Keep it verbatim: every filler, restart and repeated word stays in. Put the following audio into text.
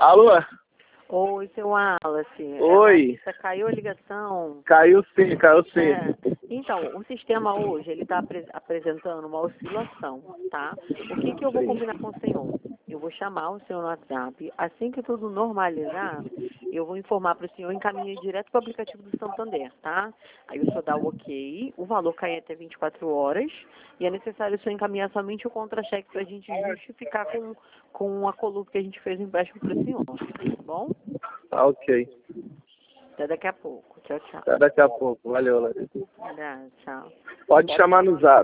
Alô? Oi, seu Wallace. Oi. Ela, caiu a ligação. Caiu sim, caiu sim. É. Então, o sistema hoje, ele está apre apresentando uma oscilação, tá? O que que eu vou Sim. combinar com o senhor? Eu vou chamar o senhor no WhatsApp. Assim que tudo normalizar, eu vou informar para o senhor, encaminhar direto para o aplicativo do Santander, tá? Aí o senhor dá o ok, o valor cai até vinte e quatro horas, e é necessário o senhor encaminhar somente o contra-cheque para a gente justificar com, com a coluna que a gente fez o empréstimo para o senhor, tá bom? Tá ok. Até daqui a pouco. Tchau, tchau. Até daqui a pouco. Valeu, Larissa. Tá, tchau. Pode chamar no zap.